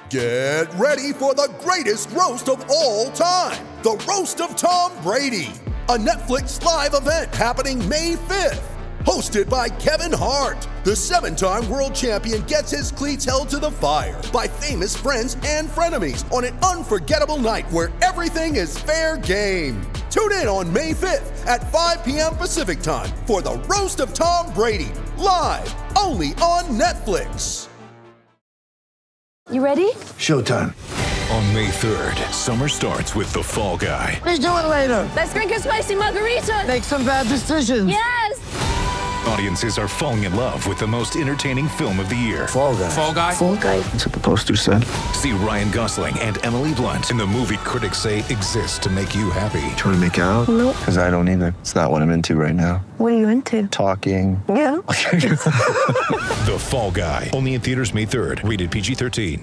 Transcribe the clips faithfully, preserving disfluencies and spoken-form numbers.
Get ready for the greatest roast of all time, the Roast of Tom Brady, a Netflix live event happening May fifth. Hosted by Kevin Hart, the seven-time world champion gets his cleats held to the fire by famous friends and frenemies on an unforgettable night where everything is fair game. Tune in on May fifth at five p.m. Pacific time for the Roast of Tom Brady, live only on Netflix. You ready? Showtime. On May third, summer starts with The Fall Guy. Let's do it later. Let's drink a spicy margarita. Make some bad decisions. Yes! Audiences are falling in love with the most entertaining film of the year. Fall Guy. Fall Guy? Fall Guy. That's what the poster said. See Ryan Gosling and Emily Blunt in the movie critics say exists to make you happy. Trying to make it out? Nope. Because I don't either. It's not what I'm into right now. What are you into? Talking. Yeah. The Fall Guy. Only in theaters May third. Rated P G thirteen.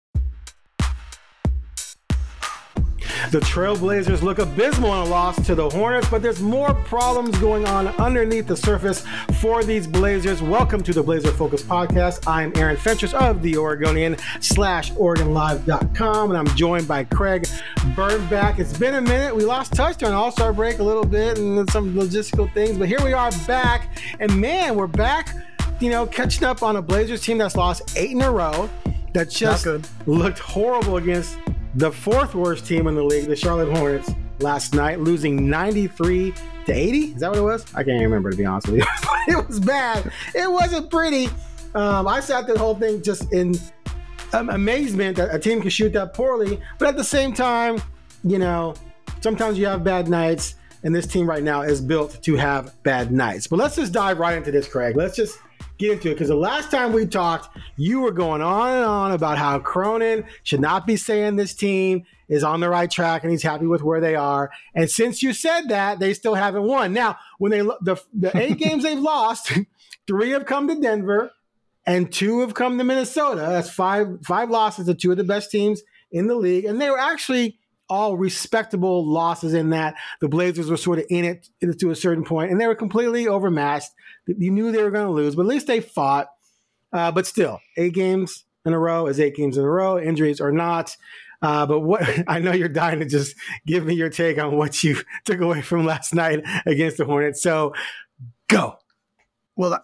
The Trailblazers look abysmal in a loss to the Hornets, but there's more problems going on underneath the surface for these Blazers. Welcome to the Blazer Focus Podcast. I'm Aaron Fentress of the Oregonian slash Oregon Live dot com, and I'm joined by Craig Birnbach. It's been a minute. We lost touch during All-Star break a little bit and some logistical things, but here we are back. And man, we're back, you know, catching up on a Blazers team that's lost eight in a row, that just looked horrible against the fourth worst team in the league, the Charlotte Hornets, last night, losing ninety-three to eighty. Is that what it was? I can't remember, to be honest with you. It was bad. It wasn't pretty. Um, I sat the whole thing just in um, amazement that a team can shoot that poorly. But at the same time, you know, sometimes you have bad nights, and this team right now is built to have bad nights. But let's just dive right into this, Craig. Let's just get into it, because the last time we talked, you were going on and on about how Cronin should not be saying this team is on the right track and he's happy with where they are. And since you said that, they still haven't won. Now, when they the, the eight games they've lost, three have come to Denver and two have come to Minnesota. That's five five losses to two of the best teams in the league. And they were actually all respectable losses in that. The Blazers were sort of in it to a certain point, and they were completely overmatched. You knew they were going to lose, but at least they fought. Uh, but still, eight games in a row is eight games in a row, injuries or not. Uh, but what I know you're dying to just give me your take on what you took away from last night against the Hornets. So go. Well,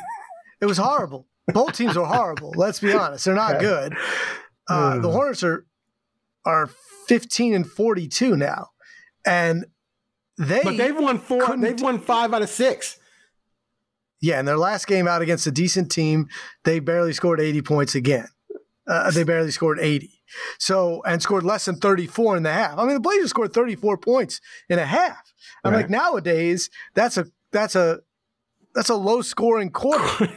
it was horrible. Both teams were horrible. Let's be honest. They're not good. Uh, mm. The Hornets are are fifteen and forty-two now, and they but they've won four. They've won five out of six. Yeah, in their last game out against a decent team, they barely scored eighty points again. Uh, they barely scored eighty. So, and scored less than thirty-four in the half. I mean, the Blazers scored thirty-four points in a half. I'm right. like, nowadays, that's a that's a that's a low scoring quarter.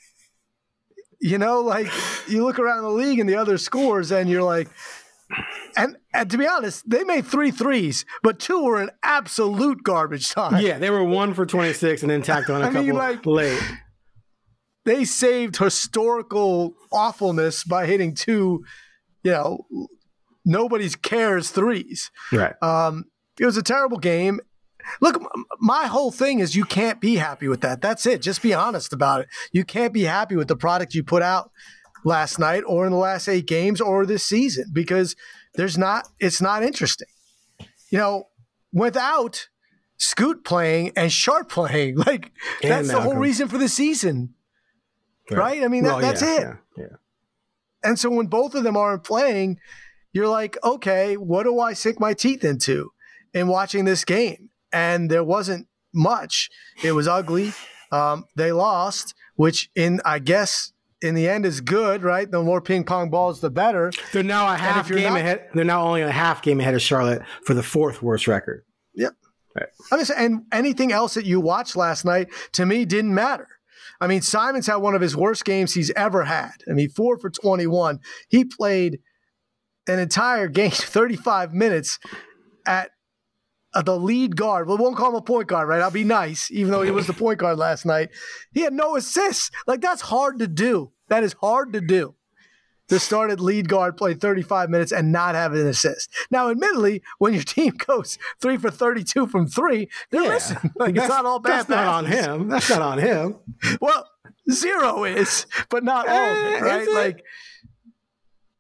You know, like you look around the league and the other scores, and you're like, and, and to be honest, they made three threes, but two were an absolute garbage time. Yeah, they were one for twenty-six and then tacked on a I couple mean, like, late. They saved historical awfulness by hitting two, you know, nobody's cares threes. Right. Um, it was a terrible game. Look, my whole thing is you can't be happy with that. That's it. Just be honest about it. You can't be happy with the product you put out last night or in the last eight games or this season, because there's not, it's not interesting. You know, without Scoot playing and Sharp playing, like and that's Malcolm. The whole reason for the season, right? right? I mean, that, well, that's yeah, it. Yeah, yeah. And so when both of them aren't playing, you're like, okay, what do I sink my teeth into in watching this game? And there wasn't much. It was ugly. Um, they lost, which in, I guess, in the end is good, right? The more ping pong balls, the better. They're now a half game not, ahead. They're now only a half game ahead of Charlotte for the fourth worst record. Yep. Right. I mean, and anything else that you watched last night to me didn't matter. I mean, Simons had one of his worst games he's ever had. I mean, four for twenty-one. He played an entire game, thirty-five minutes at Uh, the lead guard. Well, we won't call him a point guard, right? I'll be nice, even though he was the point guard last night. He had no assists. Like, that's hard to do. That is hard to do. To start at lead guard, play thirty-five minutes, and not have an assist. Now, admittedly, when your team goes three for thirty-two from three, they're yeah. missing. Like, it's not all bad. That's not on him. That's not on him. Well, zero is, but not all of it, right? It? Like,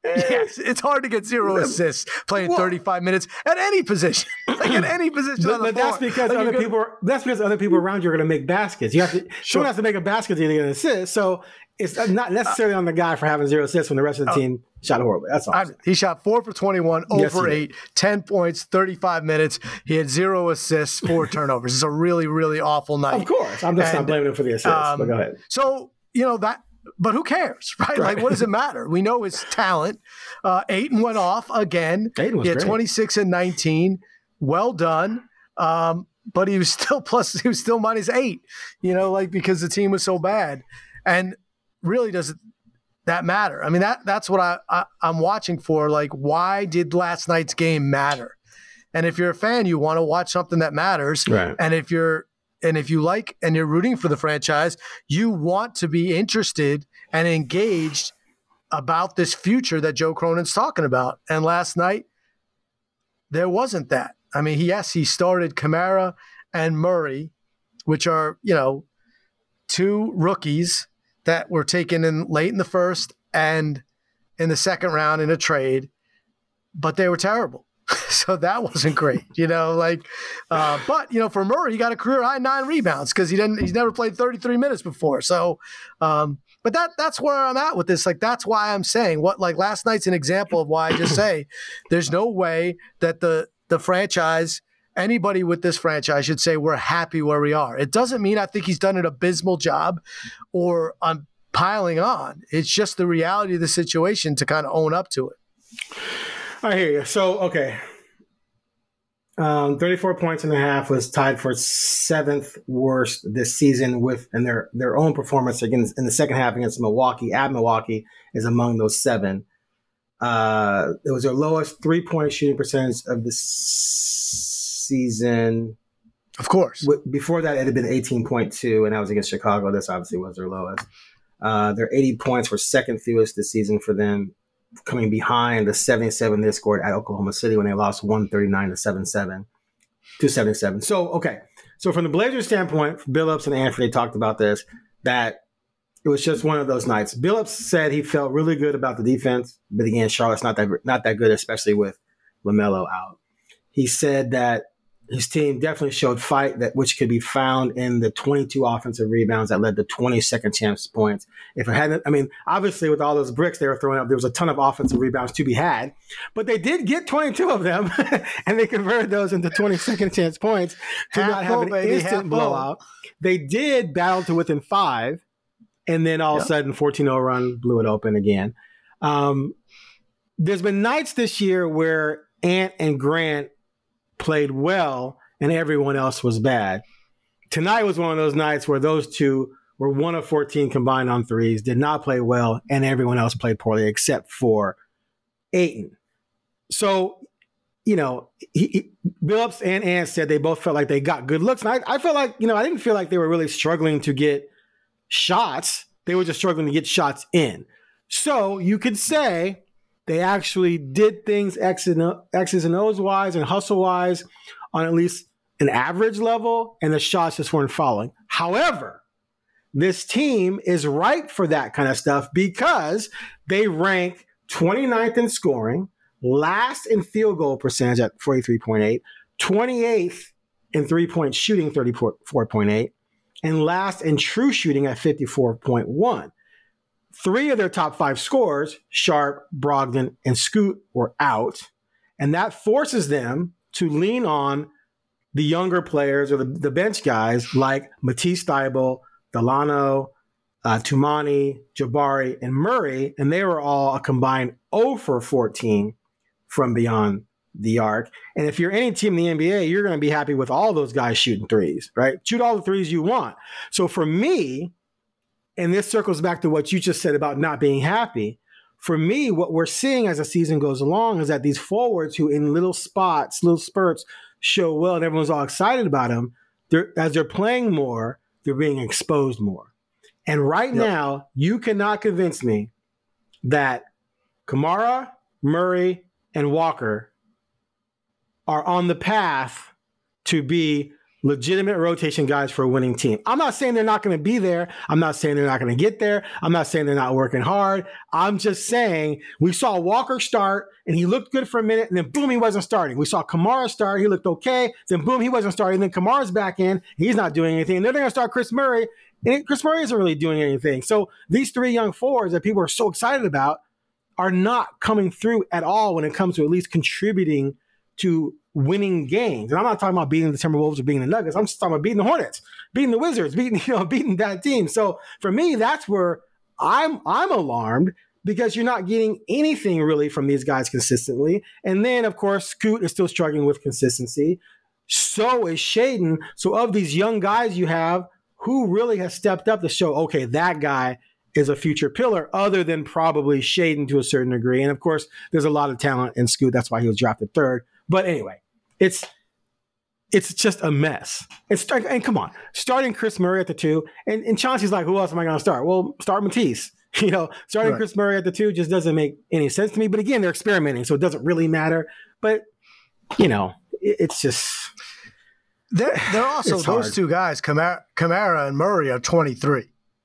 Yes, it's hard to get zero assists playing Well, thirty-five minutes at any position, like at any position But, on the but that's floor. because Like, other you're gonna- people. Are, that's because other people around you are going to make baskets. You have to. Someone has to make a basket to get an assist. So it's not necessarily on the guy for having zero assists when the rest of the team shot horribly. That's all. I'm I, saying. he shot four for twenty-one, Yes, over he eight, ten points, thirty-five minutes. He had zero assists, four turnovers. It's a really, really awful night. Of course, I'm just And, not blaming him for the assists. um, but go ahead. So, you know, that, but who cares, right? Right. Like, what does it matter? We know his talent. Uh, Ayton went off again. Ayton was he had great. twenty-six and nineteen. Well done. Um, but he was still plus, he was still minus eight, you know, like because the team was so bad. And really doesn't that matter? I mean, that that's what I, I, I'm watching for. Like, why did last night's game matter? And if you're a fan, you want to watch something that matters. Right. And if you're and if you like and you're rooting for the franchise, you want to be interested and engaged about this future that Joe Cronin's talking about. And last night, there wasn't that. I mean, he, yes, he started Kamara and Murray, which are, you know, two rookies that were taken in late in the first and in the second round in a trade, but they were terrible. So that wasn't great, you know, like, uh, but, you know, for Murray, he got a career high nine rebounds because he didn't, he's never played thirty-three minutes before. So, um, but that, that's where I'm at with this. Like, that's why I'm saying what, like last night's an example of why I just say there's no way that the, the franchise, anybody with this franchise should say we're happy where we are. It doesn't mean I think he's done an abysmal job or I'm piling on. It's just the reality of the situation to kind of own up to it. I hear you. So, okay. Um, thirty-four points and a half was tied for seventh worst this season with, and their, their own performance against in the second half against Milwaukee at Milwaukee is among those seven. Uh, it was their lowest three point shooting percentage of the s- season. Of course. Before that, it had been eighteen point two, and that was against Chicago. This obviously was their lowest. Uh, their eighty points were second fewest this season for them, coming behind the seventy-seven they scored at Oklahoma City when they lost one thirty-nine to seventy-seven to seventy-seven. So, okay. So from the Blazers standpoint, Billups and Anthony talked about this, that it was just one of those nights. Billups said he felt really good about the defense, but again, Charlotte's not that, not that good, especially with LaMelo out. He said that his team definitely showed fight, that which could be found in the twenty-two offensive rebounds that led to twenty second chance points. If it hadn't, I mean, obviously with all those bricks they were throwing up, there was a ton of offensive rebounds to be had, but they did get twenty-two of them, and they converted those into twenty second chance points to Half not have full, an baby, instant half full. blowout. They did battle to within five, and then all Yep. of a sudden, fourteen oh run blew it open again. Um, there's been nights this year where Ant and Grant played well and everyone else was bad. Tonight was one of those nights where those two were one of fourteen combined on threes, did not play well, and everyone else played poorly except for Ayton. So, you know, he, he, Billups and Ant said they both felt like they got good looks. And I, I felt like, you know, I didn't feel like they were really struggling to get shots. They were just struggling to get shots in. So you could say they actually did things X's and, X's and O's wise and hustle wise on at least an average level, and the shots just weren't falling. However, this team is ripe for that kind of stuff because they rank twenty-ninth in scoring, last in field goal percentage at forty-three point eight, twenty-eighth in three-point shooting, thirty-four point eight, and last in true shooting at fifty-four point one. Three of their top five scorers, Sharp, Brogdon, and Scoot, were out, and that forces them to lean on the younger players or the, the bench guys like Matisse Thybulle, Delano, uh, Tumani, Jabari, and Murray, and they were all a combined zero for fourteen from beyond the arc. And if you're any team in the N B A, you're going to be happy with all those guys shooting threes, right? Shoot all the threes you want. So for me, and this circles back to what you just said about not being happy, for me, what we're seeing as the season goes along is that these forwards who in little spots, little spurts, show well and everyone's all excited about them, they're, as they're playing more, they're being exposed more. And right Yep. now, you cannot convince me that Kamara, Murray, and Walker are on the path to be legitimate rotation guys for a winning team. I'm not saying they're not going to be there. I'm not saying they're not going to get there. I'm not saying they're not working hard. I'm just saying we saw Walker start and he looked good for a minute and then boom, he wasn't starting. We saw Kamara start. He looked okay. Then boom, he wasn't starting. Then Kamara's back in. He's not doing anything. And then they're going to start Chris Murray. And Chris Murray isn't really doing anything. So these three young forwards that people are so excited about are not coming through at all when it comes to at least contributing to winning games. And I'm not talking about beating the Timberwolves or beating the Nuggets. I'm just talking about beating the Hornets, beating the Wizards, beating, you know, beating that team. So for me, that's where I'm I'm alarmed because you're not getting anything really from these guys consistently. And then, of course, Scoot is still struggling with consistency. So is Shaedon. So of these young guys you have, who really has stepped up to show, okay, that guy is a future pillar other than probably Shaedon to a certain degree. And of course, there's a lot of talent in Scoot. That's why he was drafted third. But anyway, it's it's just a mess. It's and come on, starting Chris Murray at the two, and, and Chauncey's like, who else am I going to start? Well, start Matisse. You know, starting right. Chris Murray at the two just doesn't make any sense to me. But again, they're experimenting, so it doesn't really matter. But you know, it, it's just they're they're also those hard. two guys, Kamara, Kamara and Murray, are twenty-three.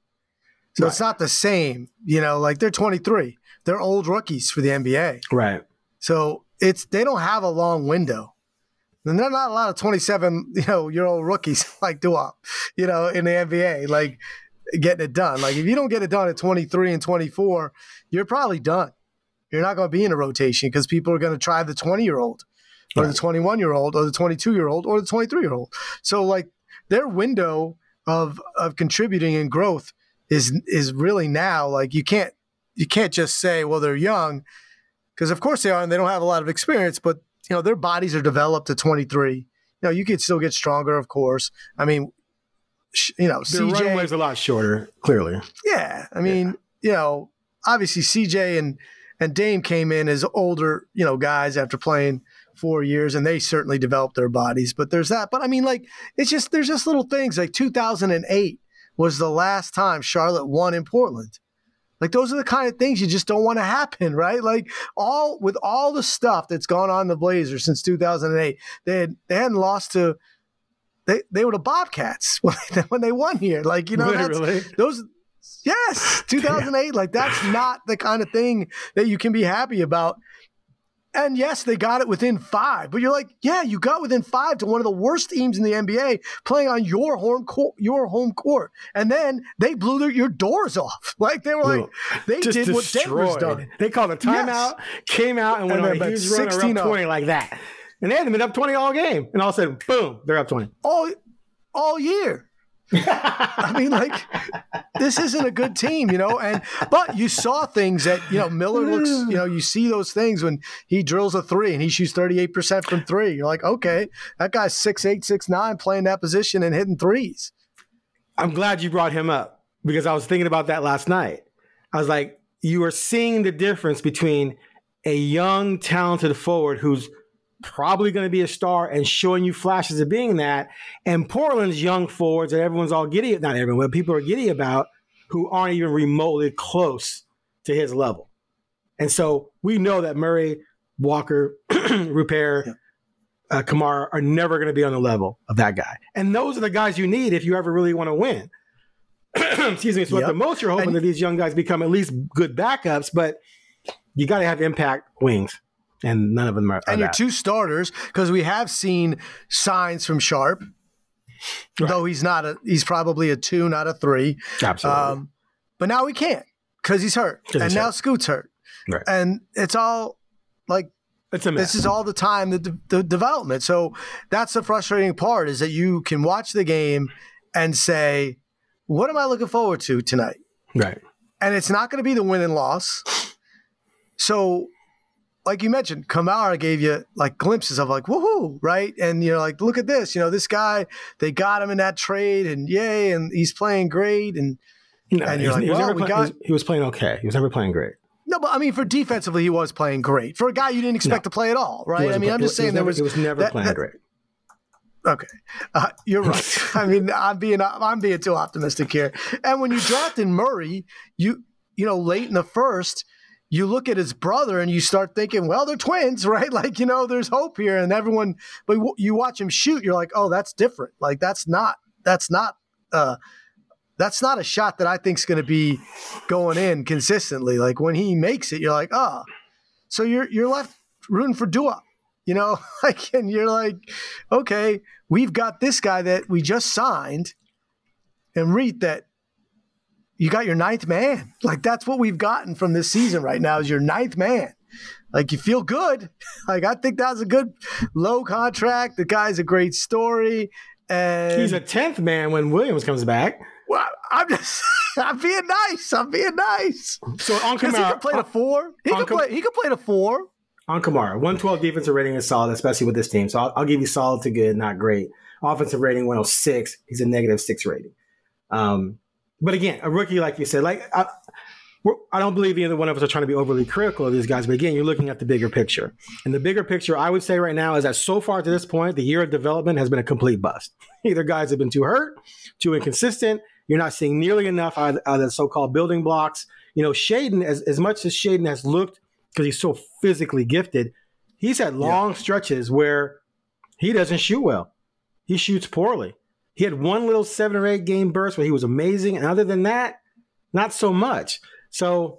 So right. It's not the same. You know, like they're twenty-three. They're old rookies for the N B A. Right. So it's they don't have a long window. And there are not a lot of twenty-seven, you know, year old rookies like Duop, you know, in the N B A, like getting it done. Like if you don't get it done at twenty-three and twenty-four, you're probably done. You're not going to be in a rotation because people are going to try the twenty-year-old or right. the twenty-one-year-old or the twenty-two-year-old or the twenty-three-year-old. So like their window of of contributing and growth is is really now. Like you can't you can't just say, well, they're young. Because of course they are, and they don't have a lot of experience, but you know their bodies are developed at twenty-three. You know, you could still get stronger, of course. I mean, sh- you know, their C J runway's a lot shorter, clearly. Yeah, I mean, yeah. you know, obviously C J and and Dame came in as older, you know, guys after playing four years, and they certainly developed their bodies. But there's that. But I mean, like, it's just there's just little things. Like two thousand eight was the last time Charlotte won in Portland. Like those are the kind of things you just don't want to happen, right? Like all with all the stuff that's gone on in the Blazers since two thousand eight, they had, they hadn't lost to they they were the Bobcats when they, when they won here. Like you know, Literally. that's, those yes, two thousand eight. Like that's not the kind of thing that you can be happy about. And yes, they got it within five, but you're like, yeah, you got within five to one of the worst teams in the N B A playing on your home court, your home court, and then they blew their, your doors off. Like they were like, they Just did destroyed. what Denver's done. They called a timeout, yes. came out, and, and went on a huge run around twenty like that. And they hadn't been up twenty all game, and all of a sudden, boom, they're up twenty all all year. I mean, like, this isn't a good team, you know, and but you saw things that, you know, Miller looks, you know, you see those things when he drills a three and he shoots thirty-eight percent from three. You're like, okay, that guy's six eight, six nine playing that position and hitting threes. I'm glad you brought him up because I was thinking about that last night. I was like, you are seeing the difference between a young, talented forward who's probably going to be a star and showing you flashes of being that, and Portland's young forwards that everyone's all giddy, not everyone, but people are giddy about, who aren't even remotely close to his level. And so we know that Murray, Walker, Rupert, yeah. uh, Kamara are never going to be on the level of that guy. And those are the guys you need if you ever really want to win. Excuse me. So yep. at the most, you're hoping and, that these young guys become at least good backups, but you got to have impact wings. And none of them are. are and your that. two starters, because we have seen signs from Sharp, right. though he's not a, he's probably a two, not a three. Absolutely. Um, but now we can't because he's hurt, and he's now hurt. Scoot's hurt, right. and it's all like it's a mess. This is all the time the, the, the development. So that's the frustrating part is that you can watch the game and say, "What am I looking forward to tonight?" Right. And it's not going to be the win and loss. So. Like you mentioned, Kamara gave you like glimpses of like, woohoo, right? And you're like, look at this, you know, this guy, they got him in that trade and yay, and he's playing great. And, no, and you're like, he was, well, never we play, got. He was, he was playing okay. He was never playing great. No, but I mean, for defensively, he was playing great. For a guy you didn't expect no. to play at all, right? I mean, I'm just saying there was. He was never that, playing that, great. Okay, uh, you're right. I mean, I'm being I'm being too optimistic here. And when you drafted Murray, you you know, late in the first, you look at his brother and you start thinking, well, they're twins, right? Like, you know, there's hope here, and everyone. But you watch him shoot, you're like, oh, that's different. Like that's not that's not uh, that's not a shot that I think is going to be going in consistently. Like when he makes it, you're like, oh, so you're you're left rooting for Dua, you know, like, and you're like, okay, we've got this guy that we just signed, and read that. You got your ninth man. Like, that's what we've gotten from this season right now is your ninth man. Like, you feel good. Like, I think that was a good low contract. The guy's a great story. And he's a tenth man when Williams comes back. Well, I'm just, I'm being nice. I'm being nice. So on Kamara, he could play the four. He could play, he could play the four. On Kamara, one twelve defensive rating is solid, especially with this team. So I'll, I'll give you solid to good, not great. Offensive rating one oh six. He's a negative six rating. Um, But again, a rookie, like you said, like I, I don't believe either one of us are trying to be overly critical of these guys. But again, you're looking at the bigger picture. And the bigger picture, I would say right now, is that so far to this point, the year of development has been a complete bust. Either guys have been too hurt, too inconsistent. You're not seeing nearly enough out of, out of the so-called building blocks. You know, Shaden, as, as much as Shaden has looked, because he's so physically gifted, he's had long yeah. stretches where he doesn't shoot well. He shoots poorly. He had one little seven or eight game burst where he was amazing. And other than that, not so much. So,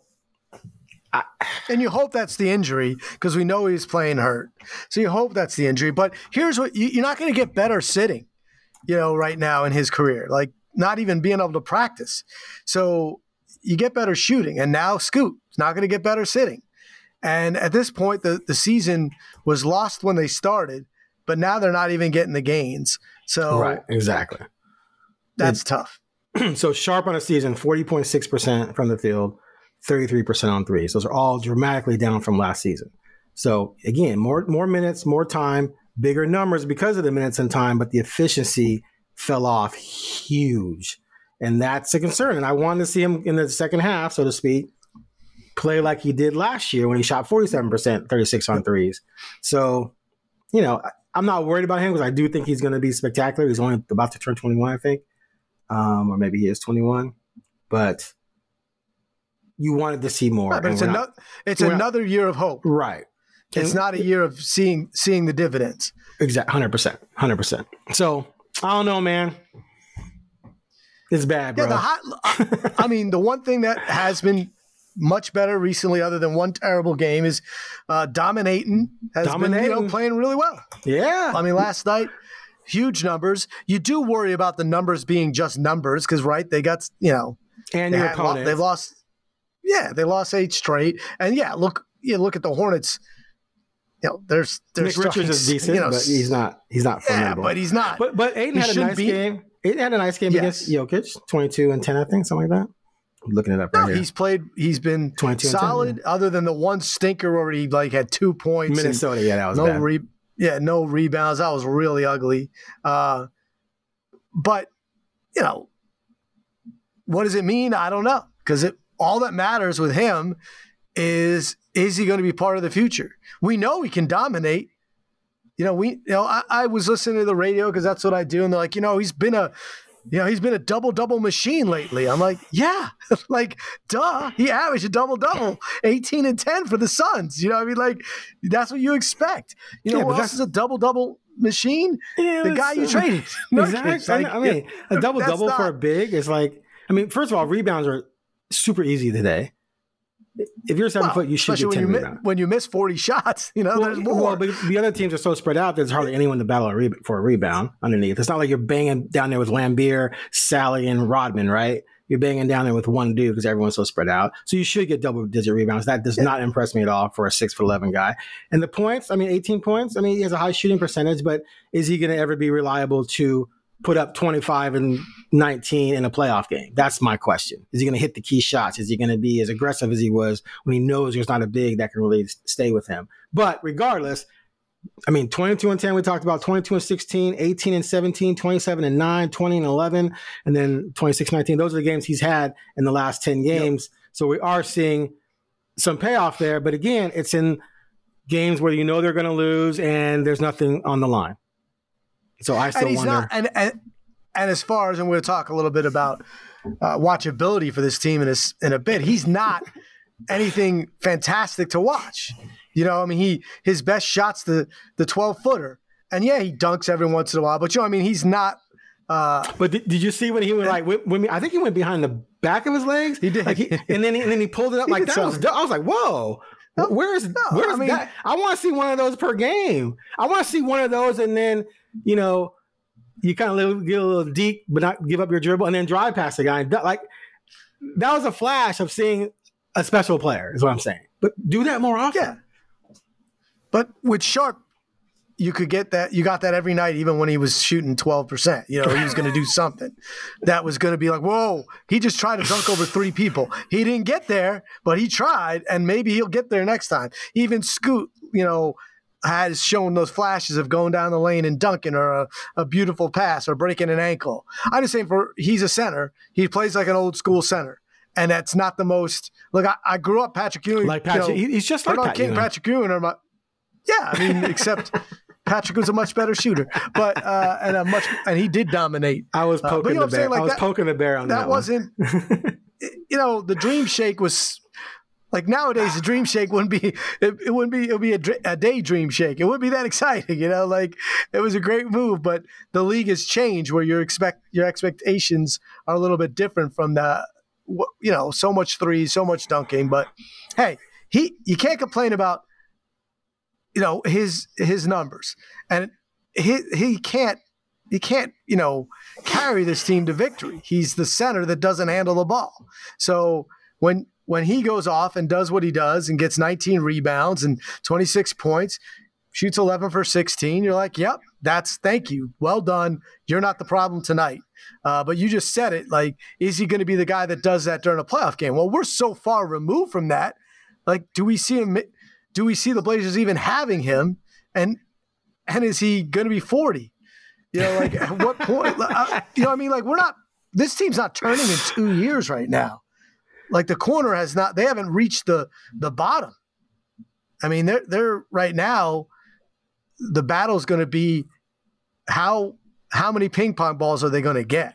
I, and you hope that's the injury because we know he's playing hurt. So you hope that's the injury. But here's what you, you're not going to get better sitting, you know, right now in his career, like not even being able to practice. So you get better shooting. And now Scoot is not going to get better sitting. And at this point, the, the season was lost when they started, but now they're not even getting the gains. So right, exactly. That's it's, tough. So Sharp on a season, forty point six percent from the field, thirty-three percent on threes. Those are all dramatically down from last season. So again, more more minutes, more time, bigger numbers because of the minutes and time, but the efficiency fell off huge. And that's a concern. And I wanted to see him in the second half, so to speak, play like he did last year when he shot forty-seven percent, thirty-six on threes. So, you know, I'm not worried about him because I do think he's going to be spectacular. He's only about to turn twenty-one, I think. Um, or maybe he is twenty-one. But you wanted to see more. Right, but it's, another, not, it's another not, year of hope. Right. It's and, not a year of seeing seeing the dividends. Exactly. one hundred percent. one hundred percent. So, I don't know, man. It's bad, bro. Yeah, the hot, I mean, the one thing that has been much better recently, other than one terrible game, is uh, dominating has dominating. been you know, playing really well. Yeah. I mean, last night, huge numbers. You do worry about the numbers being just numbers because, right, they got, you know. And your opponent. Lo- they've lost. Yeah, they lost eight straight. And, yeah, look you look at the Hornets. You know, there's there's Nick Richards is decent, you know, but he's not he's not formidable. Yeah, but he's not. But but Aiden he had a nice be. game. Aiden had a nice game yes. against Jokic, twenty-two and ten, I think, something like that. I'm looking it up right no, here. He's played. He's been solid, ten, yeah. other than the one stinker where he like had two points. Minnesota, yeah, that was no bad. Re- yeah, no rebounds. That was really ugly. Uh, but you know, what does it mean? I don't know because it all that matters with him is is he going to be part of the future? We know he can dominate. You know, we you know I, I was listening to the radio because that's what I do, and they're like, you know, he's been a You know, he's been a double-double machine lately. I'm like, yeah, like, duh. He averaged a double-double, eighteen and ten for the Suns. You know what I mean? Like, that's what you expect. You know, yeah, who else is a double-double machine? Yeah, the guy you uh, traded. Exactly. Like, I mean, a double-double for a big is like, I mean, first of all, rebounds are super easy today. If you're seven well, foot, you should get ten when you, rebounds. Mi- when you miss forty shots, you know, well, there's more. Well, but the other teams are so spread out, there's hardly anyone to battle a re- for a rebound underneath. It's not like you're banging down there with Lambeer, Sally, and Rodman, right? You're banging down there with one dude because everyone's so spread out. So you should get double-digit rebounds. That does yeah. not impress me at all for a six foot eleven guy. And the points, I mean, eighteen points. I mean, he has a high shooting percentage, but is he going to ever be reliable to put up twenty-five and nineteen in a playoff game? That's my question. Is he going to hit the key shots? Is he going to be as aggressive as he was when he knows there's not a big that can really stay with him? But regardless, I mean, twenty-two and ten, we talked about twenty-two and sixteen, eighteen and seventeen, twenty-seven and nine, twenty and eleven, and then twenty-six and nineteen. Those are the games he's had in the last ten games. Yep. So we are seeing some payoff there. But again, it's in games where you know they're going to lose and there's nothing on the line. So I still and he's wonder. Not, and, and and as far as, and we're going to talk a little bit about uh, watchability for this team in a, in a bit, he's not anything fantastic to watch. You know, I mean, he his best shot's the the twelve footer, and yeah, he dunks every once in a while. But you know, I mean, he's not. Uh, but did, did you see when he went like when, when I think he went behind the back of his legs? He did, like he, and then he, and then he pulled it up he like that. Was, I was like, whoa. No, where's no, where's I mean, that? I want to see one of those per game. I want to see one of those, and then you know, you kind of get a little deep, but not give up your dribble, and then drive past the guy. And like that was a flash of seeing a special player, is what I'm saying. But do that more often. Yeah. But with Sharp, you could get that. You got that every night, even when he was shooting twelve percent. You know, he was going to do something that was going to be like, whoa, he just tried to dunk over three people. He didn't get there, but he tried, and maybe he'll get there next time. Even Scoot, you know, has shown those flashes of going down the lane and dunking, or a, a beautiful pass, or breaking an ankle. I'm just saying, for he's a center. He plays like an old school center. And that's not the most. Look, I, I grew up Patrick Ewing. Like Patrick, you know, he's just like that. King, you know? Patrick Ewing are my. Yeah, I mean, except Patrick was a much better shooter, but uh, and a much and he did dominate. I was poking uh, you know the bear. Like I was that, poking the bear on that. That wasn't. You know, the dream shake was like nowadays. The dream shake wouldn't be. It, it wouldn't be. It would be a, a day dream shake. It wouldn't be that exciting. You know, like it was a great move, but the league has changed where your expect your expectations are a little bit different from the. You know, so much threes, so much dunking, but hey, he you can't complain about, you know, his his numbers, and he he can't he can't you know carry this team to victory. He's the center that doesn't handle the ball. So when when he goes off and does what he does and gets nineteen rebounds and twenty-six points, shoots eleven for sixteen, you're like, yep, that's thank you, well done. You're not the problem tonight. Uh, but you just said it, like, is he going to be the guy that does that during a playoff game? Well, we're so far removed from that. Like, do we see him? Do we see the Blazers even having him? And and is he going to be forty? You know, like at what point? Uh, you know, what I mean, like we're not. This team's not turning in two years right now. Like the corner has not. They haven't reached the the bottom. I mean, they're they're right now. The battle's going to be how. How many ping pong balls are they going to get?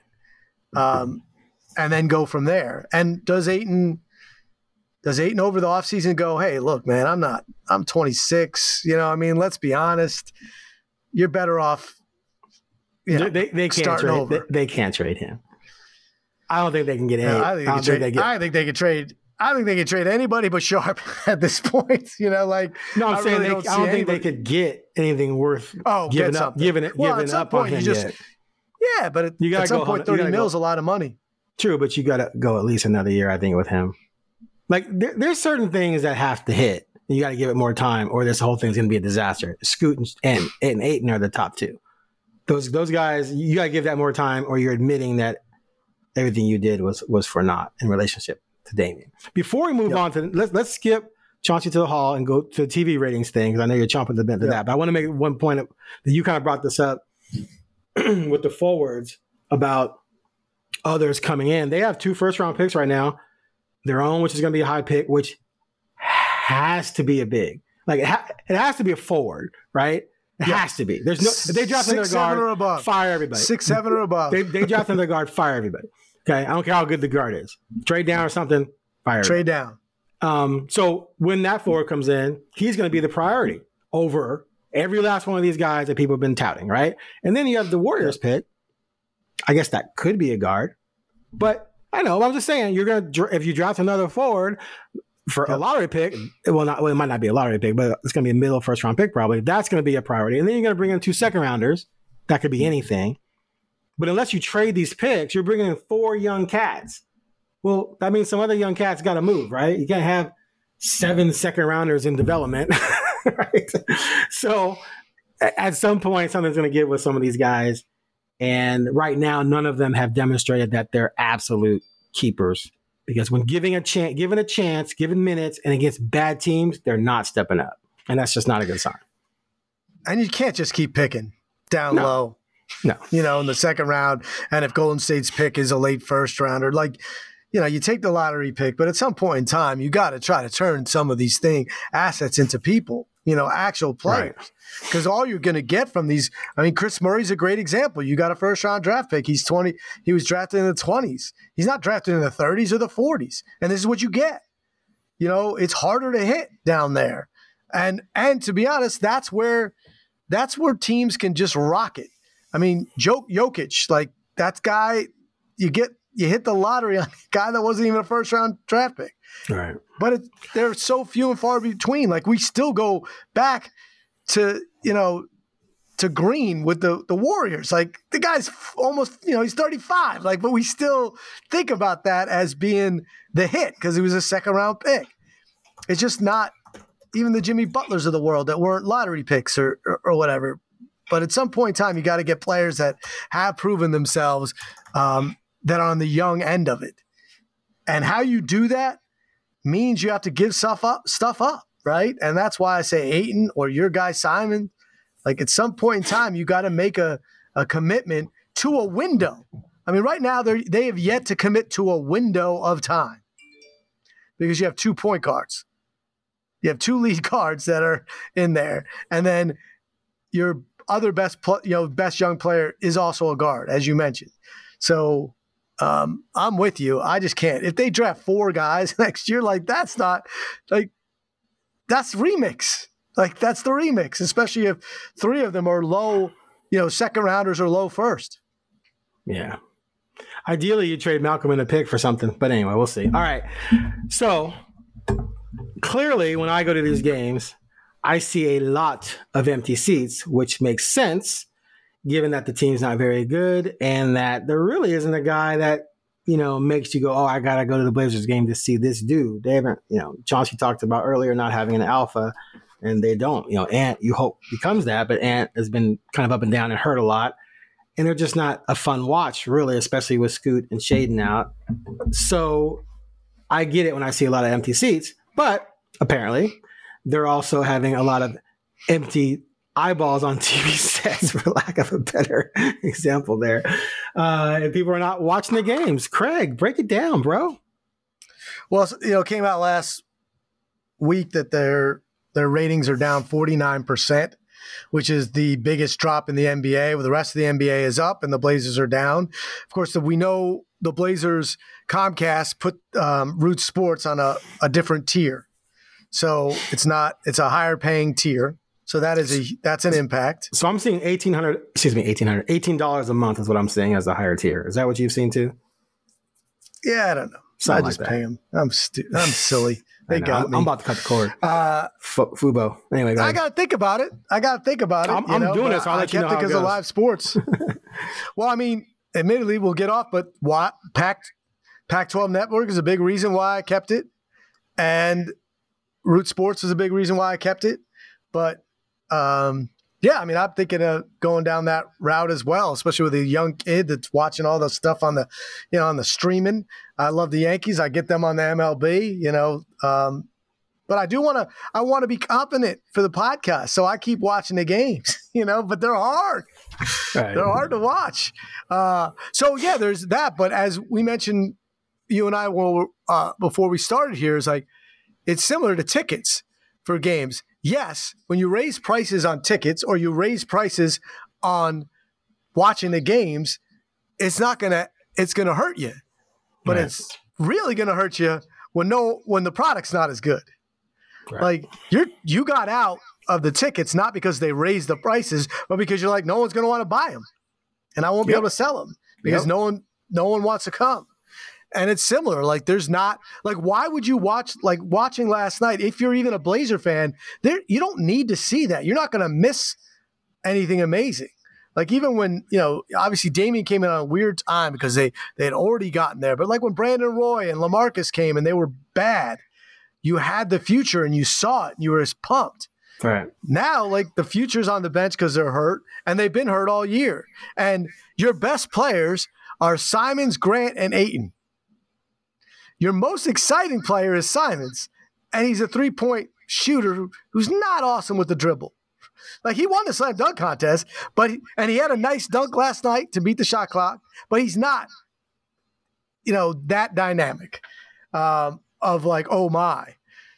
Um, and then go from there. And does Ayton, does Ayton over the offseason go, hey, look, man, I'm not, I'm twenty-six. You know, I mean, let's be honest. You're better off. You know, they, they, can't trade, over. They, they can't trade him. I don't think they can get any. Yeah, I, think I, don't trade, think they get, I think they could trade. I think they could trade anybody but Sharp at this point. You know, like no, I'm I saying really they, don't I don't think anybody. they could get anything worth oh, giving get up, giving it, well, giving up point, on him just, yet. Yeah, but at, you gotta at some go, point, thirty mil is a lot of money. True, but you got to go at least another year, I think, with him. Like there, there's certain things that have to hit. You got to give it more time, or this whole thing's going to be a disaster. Scoot and and, and Ayton are the top two. Those those guys, you got to give that more time, or you're admitting that everything you did was was for naught in relationship to Damian. Before we move yep. on to let's let's skip Chauncey to the Hall and go to the T V ratings thing, because I know you're chomping the bit to yep. that. But I want to make one point of, that you kind of brought this up with the forwards about others coming in. They have two first round picks right now. Their own, which is going to be a high pick, which has to be a big. Like it, ha- it has to be a forward, right? It yeah. has to be. There's no. If they draft another guard, or above. Fire everybody. Six, seven, or above. They they draft another guard, fire everybody. Okay, I don't care how good the guard is. Trade down or something, fire. Trade down. Um, so when that forward comes in, he's going to be the priority over every last one of these guys that people have been touting, right? And then you have the Warriors pick. I guess that could be a guard, but I know. I'm just saying, you're going to if you draft another forward for yep. a lottery pick. Well, not well, it might not be a lottery pick, but it's going to be a middle first round pick probably. That's going to be a priority, and then you're going to bring in two second rounders. That could be anything. But unless you trade these picks, you're bringing in four young cats. Well, that means some other young cats got to move, right? You can't have seven second rounders in development, right? So at some point, something's going to give with some of these guys. And right now, none of them have demonstrated that they're absolute keepers. Because when giving a chance, given a chance, given minutes, and against bad teams, they're not stepping up. And that's just not a good sign. And you can't just keep picking down no. low. No. You know, in the second round, and if Golden State's pick is a late first rounder, like, you know, you take the lottery pick, but at some point in time, you got to try to turn some of these thing assets into people, you know, actual players. Because right. all you're going to get from these, I mean, Chris Murray's a great example. You got a first round draft pick. He's twenty. He was drafted in the twenties. He's not drafted in the thirties or the forties. And this is what you get. you know, it's harder to hit down there. And and to be honest, that's where that's where teams can just rock it. I mean, Jok- Jokic, like that guy, you get you hit the lottery on a guy that wasn't even a first round draft pick. Right. But it, they're so few and far between. Like we still go back to, you know, to Green with the, the Warriors. Like the guy's almost, you know, he's thirty-five. Like, but we still think about that as being the hit because he was a second round pick. It's just not even the Jimmy Butlers of the world that weren't lottery picks or, or, or whatever. But at some point in time, you got to get players that have proven themselves um, that are on the young end of it. And how you do that means you have to give stuff up, stuff up, right? And that's why I say Ayton or your guy Simon, like at some point in time, you got to make a, a commitment to a window. I mean, right now they they have yet to commit to a window of time because you have two point guards. You have two lead guards that are in there, and then your other best, pl- you know, best young player is also a guard, as you mentioned. So um, I'm with you. I just can't. If they draft four guys next year, like that's not like that's remix. Like that's the remix, especially if three of them are low, you know, second rounders or low first. Yeah. Ideally, you trade Malcolm in a pick for something, but anyway, we'll see. All right. So clearly, when I go to these games, I see a lot of empty seats, which makes sense given that the team's not very good and that there really isn't a guy that, you know, makes you go, oh, I got to go to the Blazers game to see this dude. They haven't, you know, Chauncey talked about earlier not having an alpha, and they don't. You know, Ant, you hope becomes that, but Ant has been kind of up and down and hurt a lot. And they're just not a fun watch, really, especially with Scoot and Shaden out. So I get it when I see a lot of empty seats, but apparently they're also having a lot of empty eyeballs on T V sets, for lack of a better example there. Uh, and people are not watching the games. Craig, break it down, bro. Well, you know, it came out last week that their their ratings are down forty-nine percent, which is the biggest drop in the N B A. Well, the rest of the N B A is up and the Blazers are down. Of course, we know the Blazers, Comcast put um, Root Sports on a, a different tier. So it's not, it's a higher paying tier. So that is a, that's an impact. So I'm seeing eighteen hundred, excuse me, eighteen hundred, eighteen dollars a month is what I'm seeing as a higher tier. Is that what you've seen too? Yeah, I don't know. Something I just like pay them. I'm stu- I'm silly. They got I'm, me. I'm about to cut the cord. Uh, F- Fubo. Anyway, go I ahead. got to think about it. I got to think about it. I'm, you I'm know, doing but it, so I'll I let you know kept how it it because of goes. live sports. Well, I mean, admittedly, we'll get off, but what Pac Pac twelve Network is a big reason why I kept it, and Root Sports is a big reason why I kept it. But um, yeah, I mean, I'm thinking of going down that route as well, especially with a young kid that's watching all the stuff on the, you know, on the streaming. I love the Yankees. I get them on the M L B, you know. Um, but I do want to, I want to be competent for the podcast. So I keep watching the games, you know, but they're hard. Right. They're hard to watch. Uh, so yeah, there's that. But as we mentioned, you and I, will, uh, before we started here, is like, it's similar to tickets for games. Yes, when you raise prices on tickets or you raise prices on watching the games, it's not gonna it's gonna hurt you. But Right. it's really gonna hurt you when no when the product's not as good. Right. Like you're you got out of the tickets not because they raised the prices, but because you're like no one's gonna want to buy them, and I won't be Yep. able to sell them because Yep. no one no one wants to come. And it's similar. Like there's not like why would you watch like watching last night if you're even a Blazer fan? There you don't need to see that. You're not going to miss anything amazing. Like even when you know obviously Damian came in on a weird time because they they had already gotten there. But like when Brandon Roy and LaMarcus came and they were bad, you had the future and you saw it and you were as pumped. Right. Now, like the future's on the bench because they're hurt and they've been hurt all year. And your best players are Simons, Grant, and Ayton. Your most exciting player is Simons, and he's a three-point shooter who's not awesome with the dribble. Like he won the slam dunk contest, but he, and he had a nice dunk last night to beat the shot clock, but he's not, you know, that dynamic um, of like, oh my.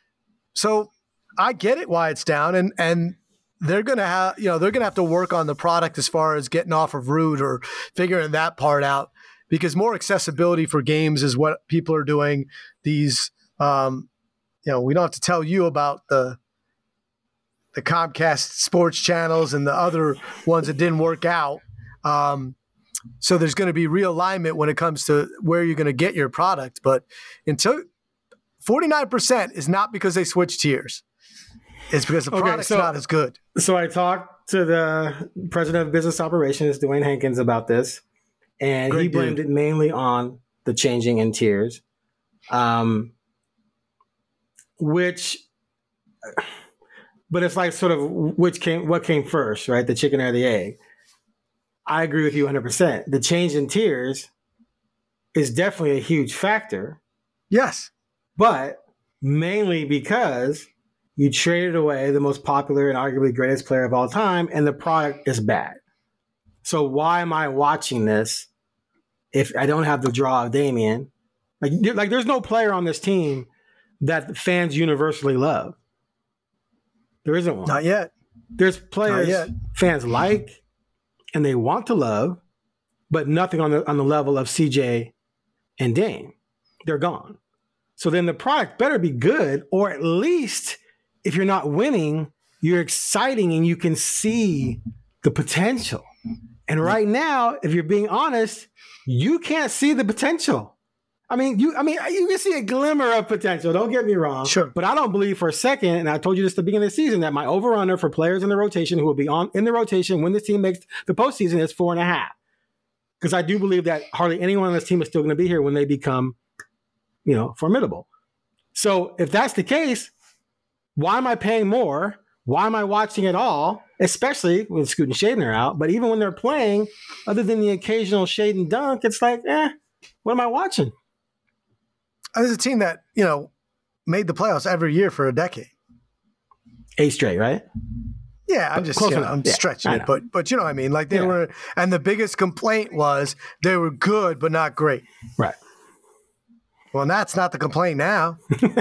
So I get it why it's down, and and they're gonna have, you know, they're gonna have to work on the product as far as getting off of Root or figuring that part out. Because more accessibility for games is what people are doing. These, um, you know, we don't have to tell you about the the Comcast sports channels and the other ones that didn't work out. Um, so there's going to be realignment when it comes to where you're going to get your product. But until forty-nine percent is not because they switched tiers. It's because the Okay, product's so- not as good. So I talked to the president of business operations, Dwayne Hankins, about this, and he Great blamed dude. it mainly on the changing in tiers, um, which, but it's like sort of which came, what came first, right? The chicken or the egg? I agree with you one hundred percent. The change in tiers is definitely a huge factor, Yes. but mainly because you traded away the most popular and arguably greatest player of all time, and the product is bad. So why am I watching this if I don't have the draw of Damian? Like, like there's no player on this team that fans universally love. There isn't one. Not yet. There's players yet. fans like and they want to love, but nothing on the on the level of C J and Dame. They're gone. So then the product better be good, or at least if you're not winning, you're exciting and you can see the potential. And right now, if you're being honest, you can't see the potential. I mean, you I mean, you can see a glimmer of potential, don't get me wrong. Sure. But I don't believe for a second, and I told you this at the beginning of the season, that my over-under for players in the rotation who will be on in the rotation when this team makes the postseason is four and a half. Because I do believe that hardly anyone on this team is still going to be here when they become, you know, formidable. So if that's the case, why am I paying more? Why am I watching it all? Especially when Scoot and Shaden are out. But even when they're playing, other than the occasional shade and dunk, it's like, eh, what am I watching? There's a team that, you know, made the playoffs every year for a decade. Eight straight, right? Yeah, I'm just Close you know, enough. I'm Yeah, stretching I it, know. but but you know what I mean. Like they Yeah. were, and the biggest complaint was they were good but not great. Right. Well, and that's not the complaint now.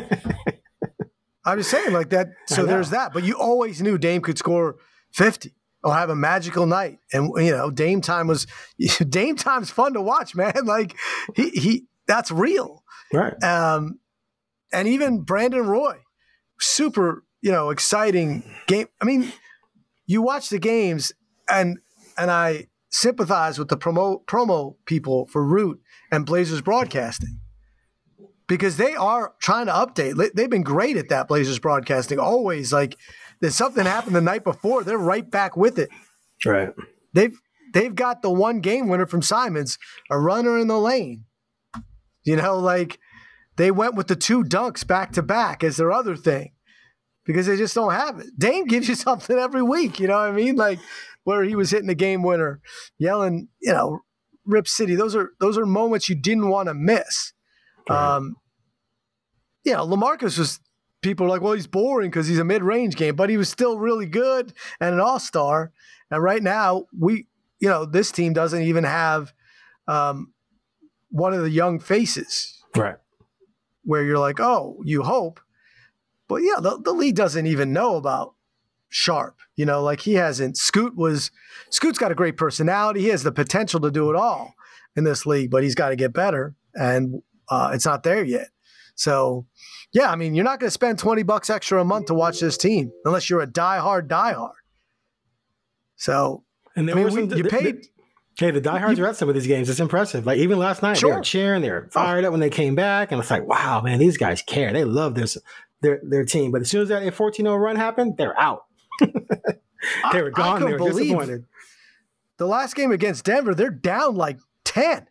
I'm just saying like that. I So know. there's that. But you always knew Dame could score fifty or have a magical night, and you know Dame time was Dame time's fun to watch, man. Like he he that's real. Right. Um, and even Brandon Roy, super, you know, exciting game. I mean, you watch the games, and and I sympathize with the promo promo people for Root and Blazers Broadcasting because they are trying to update. They- They've been great at that. Blazers Broadcasting always like there's something happened the night before, they're right back with it. Right. They've they've got the one game winner from Simons, a runner in the lane. You know, like they went with the two dunks back to back as their other thing because they just don't have it. Dame gives you something every week, you know what I mean? Like where he was hitting the game winner, yelling, you know, Rip City. Those are those are moments you didn't want to miss. Um, you know, LaMarcus was people were like, well, he's boring because he's a mid-range game, but he was still really good and an all-star. And right now, we, you know, this team doesn't even have um, one of the young faces Right. where you're like, oh, you hope. But yeah, the, the league doesn't even know about Sharp. You know, like he hasn't. Scoot was, Scoot's got a great personality. He has the potential to do it all in this league, but he's got to get better. And uh, it's not there yet. So, yeah, I mean, you're not going to spend twenty bucks extra a month to watch this team unless you're a diehard, diehard. So, And there I mean, were we- some, you the- paid. the- Okay, the diehards are at some of these games. It's impressive. Like even last night, they Sure. were cheering, they were fired up when they came back, and it's like, wow, man, these guys care. They love their their their team. But as soon as that fourteen oh run happened, they're out. They were I gone. They couldn't were believe- disappointed. The last game against Denver, they're down like ten.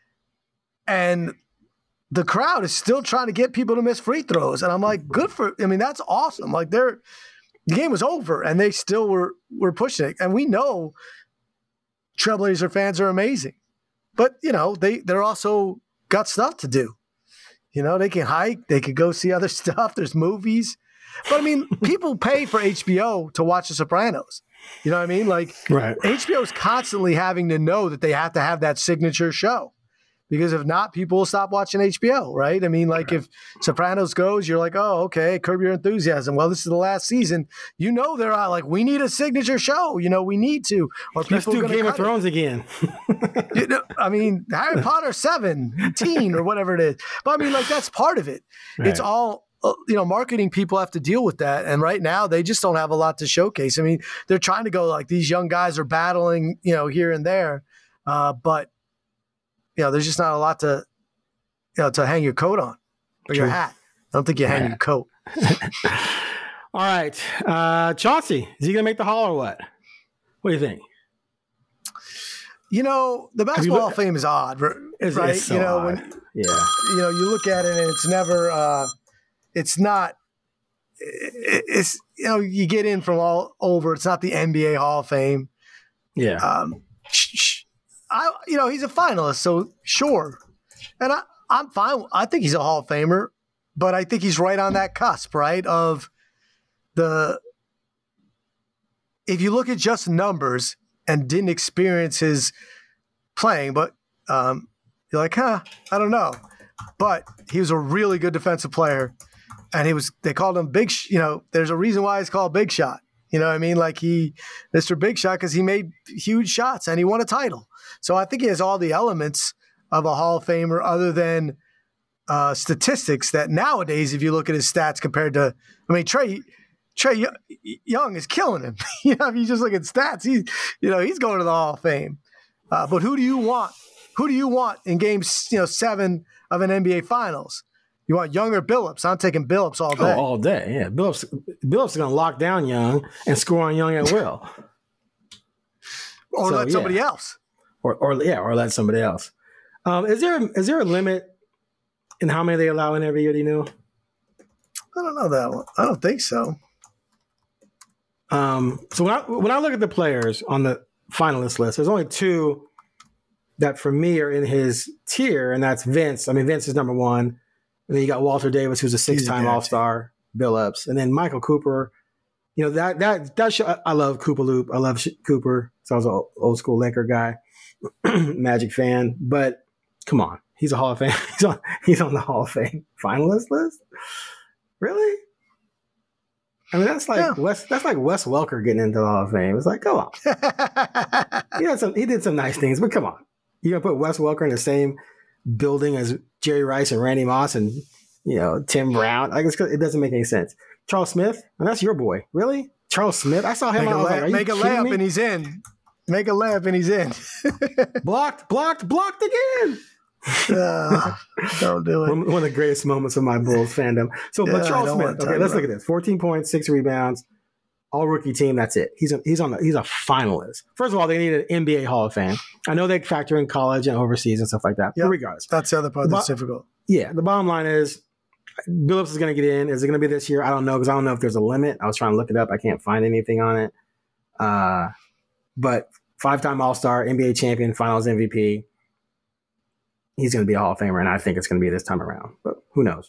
And the crowd is still trying to get people to miss free throws. And I'm like, good for, I mean, that's awesome. Like they're, the game was over and they still were, were pushing it. And we know Trailblazer fans are amazing, but you know, they, they're also got stuff to do. You know, they can hike, they could go see other stuff. There's movies, but I mean, people pay for H B O to watch The Sopranos. You know what I mean? Like Right. H B O is constantly having to know that they have to have that signature show because if not, people will stop watching H B O, right? I mean, like if Sopranos goes, you're like, oh, okay, Curb Your Enthusiasm. Well, this is the last season. You know, they're out like, we need a signature show. You know, we need to. Or Let's people do are gonna Game of cut it. Thrones again. You know, I mean, Harry Potter seven, teen, or whatever it is. But I mean, like, that's part of it. It's Right. all you know, marketing people have to deal with that. And right now they just don't have a lot to showcase. I mean, they're trying to go like these young guys are battling, you know, here and there. Uh, but, you know, there's just not a lot to, you know, to hang your coat on or your True. hat. I don't think you hang Yeah. your coat. All right. Uh, Chauncey, is he going to make the Hall or what? What do you think? You know, the you Basketball look- Hall of Fame is odd, r- It's, right? it's so you know, odd. when yeah. you know you look at it and it's never, uh, it's not, it- it's you know you get in from all over. It's not the N B A Hall of Fame. Yeah. Um, sh- sh- I you know he's a finalist, so sure, and I I'm fine. I think he's a Hall of Famer, but I think he's right on that cusp, right? Of the if you look at just numbers and didn't experience his playing, but um, you're like, huh, I don't know. But he was a really good defensive player, and he was. They called him Big. Sh- you know, there's a reason why he's called Big Shot. You know what I mean? Like he, Mister Big Shot, because he made huge shots and he won a title. So I think he has all the elements of a Hall of Famer, other than uh, statistics. That nowadays, if you look at his stats compared to, I mean, Trey. Trey Young is killing him. You know, if you just look at stats, he's you know he's going to the Hall of Fame. Uh, but who do you want? Who do you want in Game you know seven of an N B A Finals? You want Young or Billups? I'm taking Billups all Oh, day. all day. Yeah. Billups, Billups is going to lock down Young and score on Young at will. or so, let somebody yeah. else. Or, or yeah, or let somebody else. Um, is there is there a limit in how many they allow in every year? Do you know? I don't know that one. I don't think so. Um, so when I when I look at the players on the finalist list, there's only two that for me are in his tier, and that's Vince. I mean, Vince is number one, and then you got Walter Davis, who's a six-time guarantee. All-Star, Billups, and then Michael Cooper. You know that that that show, I love Cooper Loop. I love Cooper. So I was an old school Laker guy, Magic fan. But come on, he's a Hall of Fame. He's on he's on the Hall of Fame finalist list. Really? I mean, that's like Yeah. Wes. That's like Wes Welker getting into the Hall of Fame. It's like, come on. He had some. He did some nice things, but come on. You gonna put Wes Welker in the same building as Jerry Rice and Randy Moss and you know Tim Brown? Like it's, it doesn't make any sense. Charles Smith, and that's your boy, really? Charles Smith. I saw him. Make a, I was lay- like, are you make a kidding layup me? and he's in. Make a layup and he's in. blocked, blocked, blocked again. Uh, don't do it. One, one of the greatest moments of my Bulls fandom. So, Yeah, but I Charles know what I'm Smith. Okay, talking let's about. look at this. fourteen points, six rebounds, all rookie team. That's it. He's a, he's on. The, he's a finalist. First of all, they need an N B A Hall of Fame. I know they factor in college and overseas and stuff like that. Yep. But regardless, That's the other part that's But- difficult. yeah. The bottom line is, Billups is going to get in. Is it going to be this year? I don't know because I don't know if there's a limit. I was trying to look it up. I can't find anything on it. Uh, but five-time All-Star, N B A champion, Finals M V P. He's going to be a Hall of Famer, and I think it's going to be this time around. But who knows?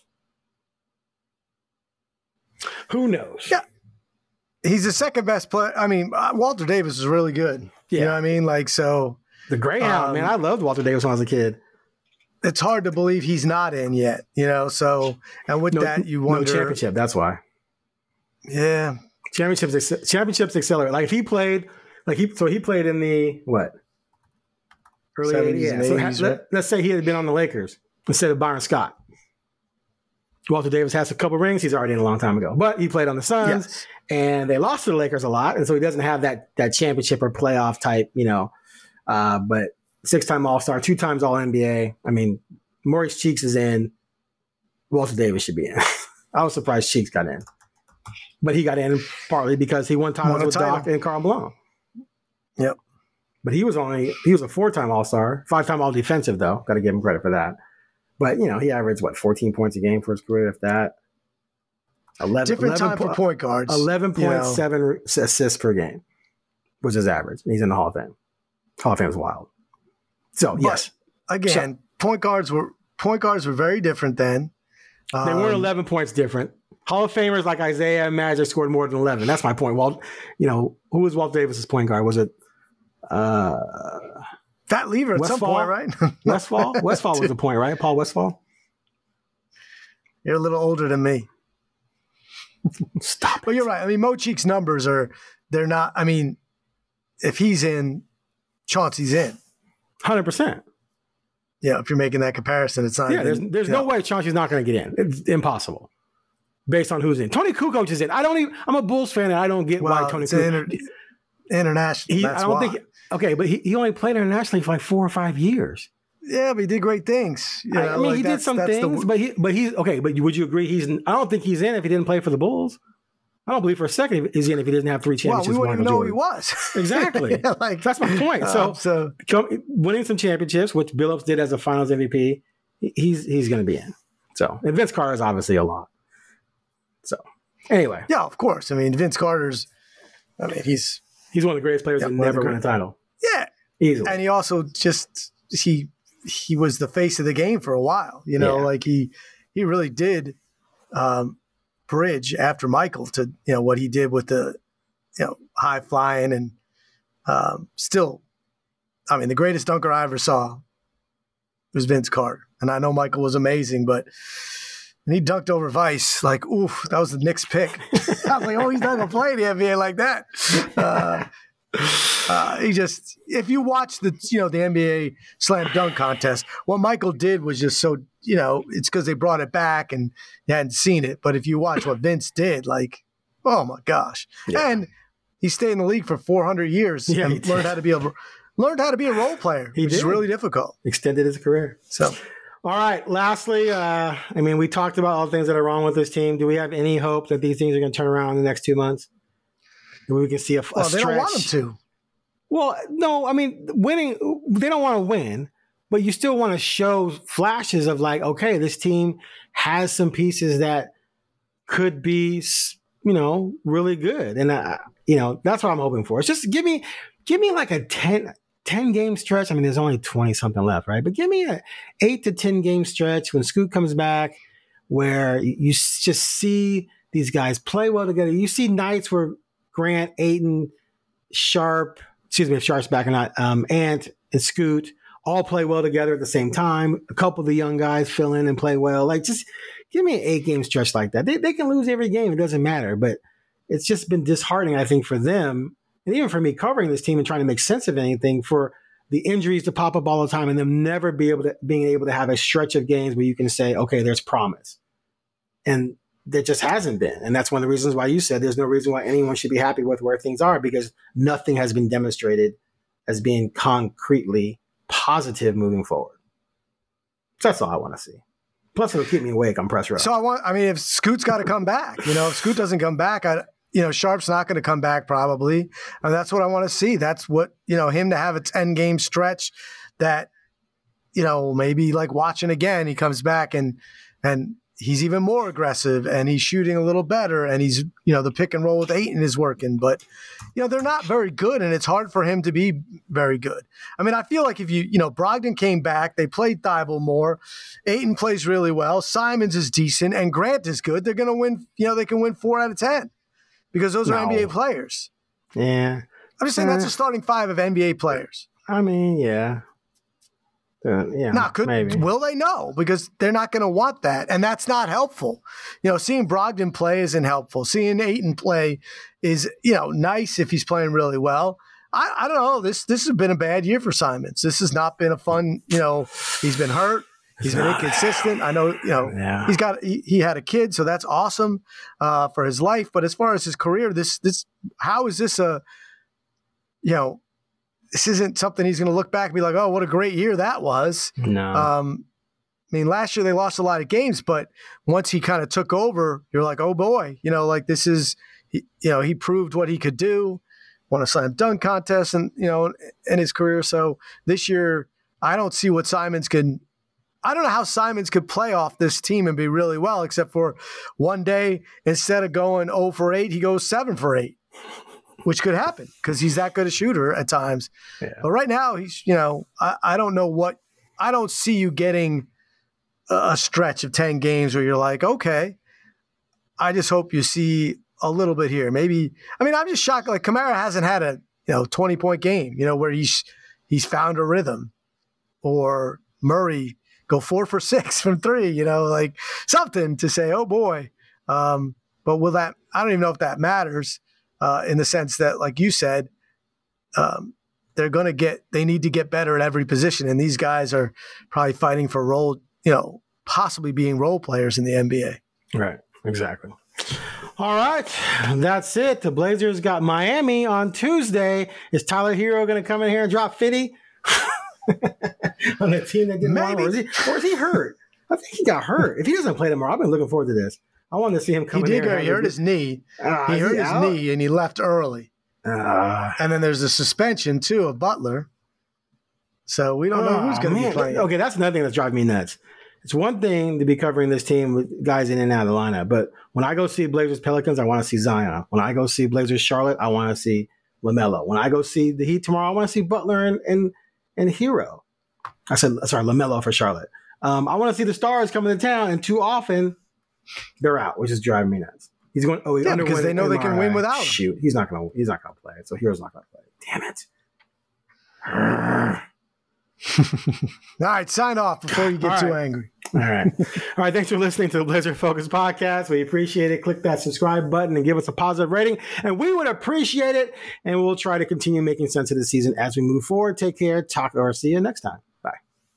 Who knows? Yeah. He's the second best player. I mean, uh, Walter Davis is really good. You Yeah. know what I mean? Like, so The Greyhound, Um, man. I loved Walter Davis when I was a kid. it's hard to believe he's not in yet, you know? So, and with No, that, you no wonder. championship. That's why. Yeah. Championships, acce- championships accelerate. Like if he played, like he, so he played in the what? Early seventies eighties. and Yeah. So eighties, ha- right? let, let's say he had been on the Lakers instead of Byron Scott. Walter Davis has a couple rings. He's already in a long time ago, but he played on the Suns, Yes. and they lost to the Lakers a lot, and so he doesn't have that that championship or playoff type, you know. Uh, but six-time All-Star, two times All N B A. I mean, Maurice Cheeks is in. Walter Davis should be in. I was surprised Cheeks got in, but he got in partly because he won titles Won a with title. Doc and Karl Malone. Yep. But he was only he was a four-time All-Star, five-time All-Defensive though. Got to give him credit for that. But you know, he averaged what fourteen points a game for his career, if that. eleven, Different eleven time for point guards. Eleven you know. point seven assists per game was his average. And he's in the Hall of Fame. Hall of Fame is wild. So But, yes, Again, point guards were point guards were very different then. they Um, weren't eleven points different. Hall of Famers like Isaiah and Magic scored more than eleven. That's my point. Walt, you know, who was Walt Davis's point guard? Was it uh, Fat Lever at some Westfall? point, right? Westfall? Westfall was the point, right? Paul Westfall? You're a little older than me. Stop it. But you're right. I mean, Mo Cheek's numbers are, they're not, I mean, if he's in, Chauncey's in. one hundred percent. Yeah, if you're making that comparison, it's not Yeah, even, there's there's you no know. way Chauncey's not going to get in. It's impossible. based on who's in. Tony Kukoc is in. I don't even. I'm a Bulls fan, and I don't get Well, why Tony it's Kukoc. inter- international. He, that's I don't why. think. Okay, but he, he only played internationally for like four or five years. Yeah, but he did great things. You I, know, I mean, like he did that's- some that's things, the- but he, but he's okay. But would you agree he's? I don't think he's in if he didn't play for the Bulls. I don't believe for a second he's in if he doesn't have three well, championships. we wouldn't even Michael know who he Jordan. was. Exactly. Yeah, like That's my point. So, um, so come, winning some championships, which Billups did as a Finals M V P, he's he's going to be in. So, and Vince Carter is obviously a lot. So, anyway, yeah, of course. I mean, Vince Carter's. I mean, he's he's one of the greatest players Yeah, to one of the never win a great- title. yeah, Easily. and he also just he he was the face of the game for a while. You know, Yeah. like he he really did um, bridge after Michael to you know what he did with the you know high flying and um, still, I mean, the greatest dunker I ever saw was Vince Carter, and I know Michael was amazing, but. And he dunked over Vice, like, oof, that was the Knicks pick. I was like, oh, he's not going to play in the N B A like that. Uh, uh, he just, if you watch the, you know, the N B A slam dunk contest, what Michael did was just so, you know, it's because they brought it back and you hadn't seen it. But if you watch what Vince did, like, oh my gosh. Yeah. And he stayed in the league for four hundred years Yeah, he and did. learned how to be a, learned how to be a role player, He which is did. really difficult. Extended his career. So. All right. Lastly, uh, I mean, we talked about all the things that are wrong with this team. Do we have any hope that these things are going to turn around in the next two months? That we can see a, a Well, they stretch? don't want them to. Well, no, I mean, winning, they don't want to win, but you still want to show flashes of like, okay, this team has some pieces that could be, you know, really good. And, uh, you know, that's what I'm hoping for. It's just give me, give me like a ten, ten game stretch. I mean, there's only twenty something left, right? But give me a eight to ten game stretch when Scoot comes back where you s- just see these guys play well together. You see nights where Grant, Ayton, Sharp, excuse me, if Sharp's back or not, um, Ant and Scoot all play well together at the same time. A couple of the young guys fill in and play well. Like, just give me an eight game stretch like that. They, they can lose every game. It doesn't matter. But it's just been disheartening, I think, for them. And even for me covering this team and trying to make sense of anything, for the injuries to pop up all the time and them never be able to being able to have a stretch of games where you can say, okay, there's promise. And there just hasn't been. And that's one of the reasons why you said there's no reason why anyone should be happy with where things are, because nothing has been demonstrated as being concretely positive moving forward. So that's all I want to see. Plus, it'll keep me awake on press row. So I want, I mean, if Scoot's got to come back, you know, if Scoot doesn't come back, I, you know, Sharp's not going to come back probably. And that's what I want to see. That's what, you know, him to have a ten game stretch that, you know, maybe like watching again, he comes back and, and he's even more aggressive and he's shooting a little better and he's, you know, the pick and roll with Ayton is working, but, you know, they're not very good and it's hard for him to be very good. I mean, I feel like if you, you know, Brogdon came back, they played Thibault more, Ayton plays really well, Simons is decent and Grant is good. They're going to win, you know, they can win four out of ten because those are No. N B A players. yeah. I'm just saying that's Uh, a starting five of N B A players. I mean, yeah. Uh, yeah. Now, could maybe. will they? No, because they're not going to want that, and that's not helpful. You know, seeing Brogdon play isn't helpful. Seeing Ayton play is, you know, nice if he's playing really well. I, I don't know. This this has been a bad year for Simons. This has not been a fun. You know, he's been hurt. He's been inconsistent. I know. You know, Yeah. he's got he, he had a kid, so that's awesome uh, for his life. But as far as his career, this this how is this a, you know. This isn't something he's going to look back and be like, oh, what a great year that was. No. Um, I mean, last year they lost a lot of games, but once he kind of took over, you're like, oh boy, you know, like this is, he, you know, he proved what he could do, won a slam dunk contest and, you know, in his career. So this year, I don't see what Simons can, I don't know how Simons could play off this team and be really well, except for one day, instead of going oh for eight, he goes seven for eight. Which could happen because he's that good a shooter at times. Yeah. But right now, he's, you know, I, I don't know what, I don't see you getting a, a stretch of ten games where you're like, okay, I just hope you see a little bit here. Maybe, I mean, I'm just shocked. Like Kamara hasn't had a, you know, twenty point game, you know, where he's, he's found a rhythm, or Murray go four for six from three, you know, like something to say, oh boy. Um, but will that, I don't even know if that matters. Uh, in the sense that, like you said, um, they're going to get, they need to get better at every position. And these guys are probably fighting for role, you know, possibly being role players in the N B A. Right. Exactly. All right, that's it. The Blazers got Miami on Tuesday. Is Tyler Hero going to come in here and drop fifty on a team that didn't want him? Or is he, or is he hurt? I think he got hurt. If he doesn't play tomorrow, I've been looking forward to this. I want to see him come he in did here. go, he hurt his knee. Uh, he hurt he his out? knee and he left early. Uh, and then there's a suspension, too, of Butler. So we don't know who's going to be playing. Okay, that's another thing that's driving me nuts. It's one thing to be covering this team with guys in and out of the lineup, but when I go see Blazers Pelicans, I want to see Zion. When I go see Blazers Charlotte, I want to see LaMelo. When I go see the Heat tomorrow, I want to see Butler and and, and Hero. I said, sorry, LaMelo for Charlotte. Um, I want to see the stars coming to town, and too often they're out, which is driving me nuts. He's going. Oh, he yeah, because they know they can win without him. Shoot, he's not going to. He's not going to play. So Hero's not going to play. Damn it. All right, sign off before you get All too right. angry. All right. All right. Thanks for listening to the Blazer Focus podcast. We appreciate it. Click that subscribe button and give us a positive rating. And we would appreciate it. And we'll try to continue making sense of the season as we move forward. Take care. Talk or see you next time.